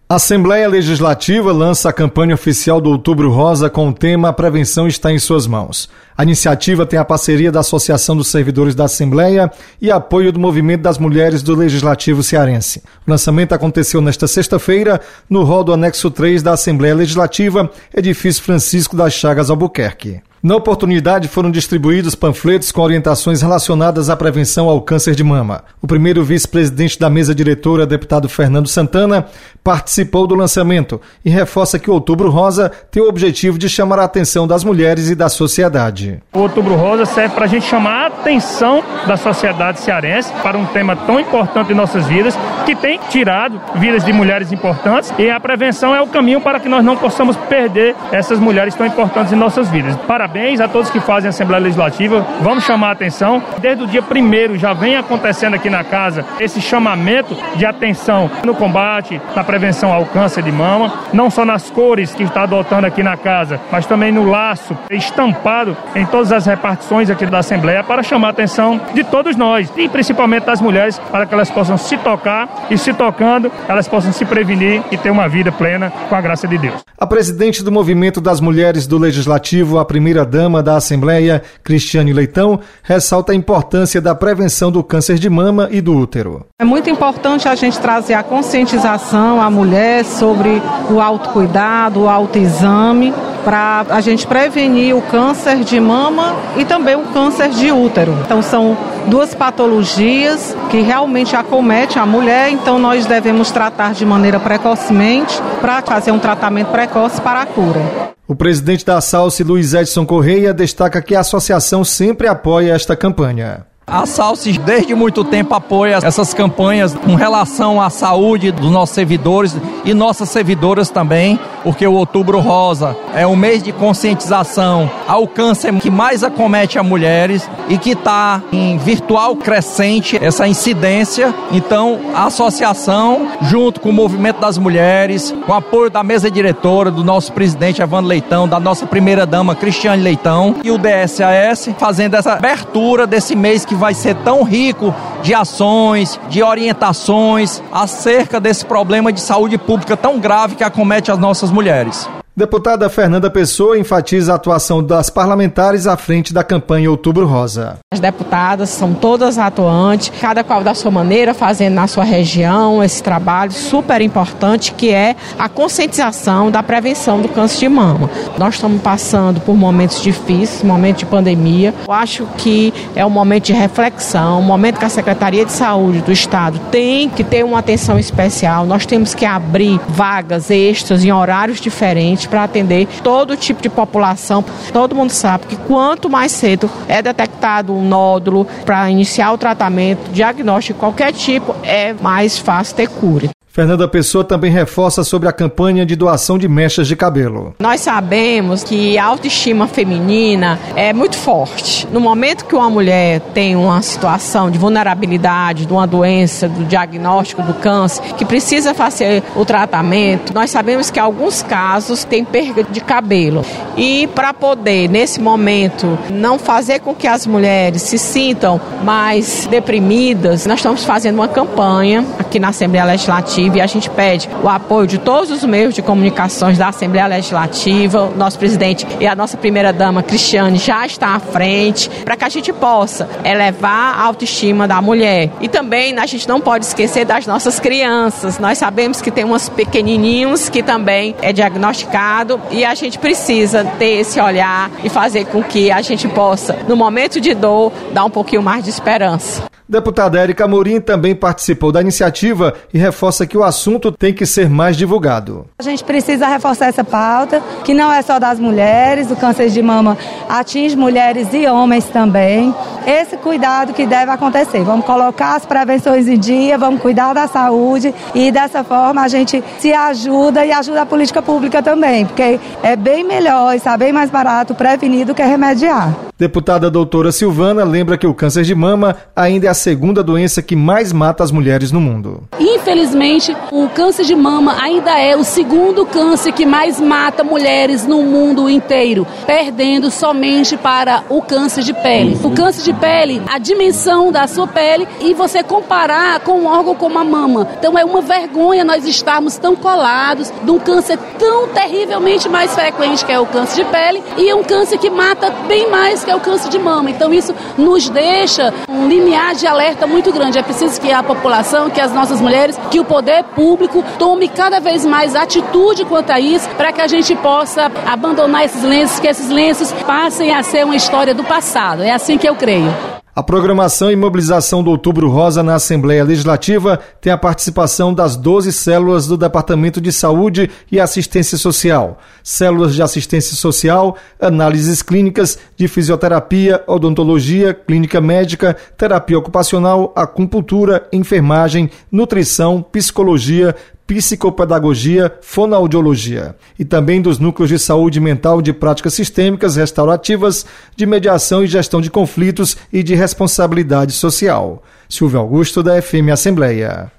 A Assembleia Legislativa lança a campanha oficial do Outubro Rosa com o tema "A Prevenção está em suas mãos". A iniciativa tem a parceria da Associação dos Servidores da Assembleia e apoio do Movimento das Mulheres do Legislativo Cearense. O lançamento aconteceu nesta sexta-feira no hall do Anexo 3 da Assembleia Legislativa, edifício Francisco das Chagas, Albuquerque. Na oportunidade, foram distribuídos panfletos com orientações relacionadas à prevenção ao câncer de mama. O primeiro vice-presidente da mesa diretora, deputado Fernando Santana, participou do lançamento e reforça que o Outubro Rosa tem o objetivo de chamar a atenção das mulheres e da sociedade. O Outubro Rosa serve para a gente chamar a atenção da sociedade cearense para um tema tão importante em nossas vidas, que tem tirado vidas de mulheres importantes, e a prevenção é o caminho para que nós não possamos perder essas mulheres tão importantes em nossas vidas. Parabéns a todos que fazem a Assembleia Legislativa. Vamos chamar a atenção. Desde o dia 1º já vem acontecendo aqui na casa esse chamamento de atenção no combate, na prevenção ao câncer de mama, não só nas cores que está adotando aqui na casa, mas também no laço estampado em todas as repartições aqui da Assembleia, para chamar a atenção de todos nós, e principalmente das mulheres, para que elas possam se tocar e, se tocando, elas possam se prevenir e ter uma vida plena com a graça de Deus. A presidente do Movimento das Mulheres do Legislativo, a primeira-dama da Assembleia, Cristiane Leitão, ressalta a importância da prevenção do câncer de mama e do útero. É muito importante a gente trazer a conscientização à mulher sobre o autocuidado, o autoexame, para a gente prevenir o câncer de mama e também o câncer de útero. Então são duas patologias que realmente acometem a mulher, então nós devemos tratar de maneira precocemente para fazer um tratamento precoce para a cura. O presidente da SALSE, Luiz Edson Correia, destaca que a associação sempre apoia esta campanha. A SALSE desde muito tempo apoia essas campanhas com relação à saúde dos nossos servidores e nossas servidoras também, porque o Outubro Rosa é um mês de conscientização ao câncer que mais acomete as mulheres e que está em virtual crescente essa incidência. Então, a associação, junto com o Movimento das Mulheres, com o apoio da mesa diretora, do nosso presidente Evandro Leitão, da nossa primeira-dama Cristiane Leitão e o DSAS, fazendo essa abertura desse mês que vai ser tão rico de ações, de orientações acerca desse problema de saúde pública tão grave que acomete as nossas mulheres. Deputada Fernanda Pessoa enfatiza a atuação das parlamentares à frente da campanha Outubro Rosa. As deputadas são todas atuantes, cada qual da sua maneira, fazendo na sua região esse trabalho super importante, que é a conscientização da prevenção do câncer de mama. Nós estamos passando por momentos difíceis, momentos de pandemia. Eu acho que é um momento de reflexão, um momento que a Secretaria de Saúde do Estado tem que ter uma atenção especial. Nós temos que abrir vagas extras em horários diferentes para atender todo tipo de população. Todo mundo sabe que quanto mais cedo é detectado um nódulo para iniciar o tratamento, diagnóstico de qualquer tipo, é mais fácil ter cura. Fernanda Pessoa também reforça sobre a campanha de doação de mechas de cabelo. Nós sabemos que a autoestima feminina é muito forte. No momento que uma mulher tem uma situação de vulnerabilidade, de uma doença, do diagnóstico do câncer, que precisa fazer o tratamento, nós sabemos que em alguns casos tem perda de cabelo. E para poder, nesse momento, não fazer com que as mulheres se sintam mais deprimidas, nós estamos fazendo uma campanha aqui na Assembleia Legislativa, e a gente pede o apoio de todos os meios de comunicações da Assembleia Legislativa. O nosso presidente e a nossa primeira-dama, Cristiane, já está à frente, para que a gente possa elevar a autoestima da mulher. E também a gente não pode esquecer das nossas crianças. Nós sabemos que tem uns pequenininhos que também é diagnosticado, e a gente precisa ter esse olhar e fazer com que a gente possa, no momento de dor, dar um pouquinho mais de esperança. Deputada Érica Amorim também participou da iniciativa e reforça que o assunto tem que ser mais divulgado. A gente precisa reforçar essa pauta, que não é só das mulheres, o câncer de mama atinge mulheres e homens também. Esse cuidado que deve acontecer. Vamos colocar as prevenções em dia, vamos cuidar da saúde, e dessa forma a gente se ajuda e ajuda a política pública também, porque é bem melhor e está bem mais barato prevenir do que remediar. Deputada doutora Silvana lembra que o câncer de mama ainda é a segunda doença que mais mata as mulheres no mundo. Infelizmente, o câncer de mama ainda é o segundo câncer que mais mata mulheres no mundo inteiro, perdendo somente para o câncer de pele. O câncer de pele, a dimensão da sua pele e você comparar com um órgão como a mama. Então é uma vergonha nós estarmos tão colados de um câncer tão terrivelmente mais frequente que é o câncer de pele e um câncer que mata bem mais que é o câncer de mama. Então isso nos deixa um limiar de alerta muito grande. É preciso que a população, que as nossas mulheres, que o poder público tome cada vez mais atitude quanto a isso, para que a gente possa abandonar esses lenços, que esses lenços passem a ser uma história do passado. É assim que eu creio. A programação e mobilização do Outubro Rosa na Assembleia Legislativa tem a participação das 12 células do Departamento de Saúde e Assistência Social. Células de assistência social, análises clínicas de fisioterapia, odontologia, clínica médica, terapia ocupacional, acupuntura, enfermagem, nutrição, psicologia, psicopedagogia, fonoaudiologia e também dos núcleos de saúde mental de práticas sistêmicas restaurativas, de mediação e gestão de conflitos e de responsabilidade social. Silvio Augusto, da FM Assembleia.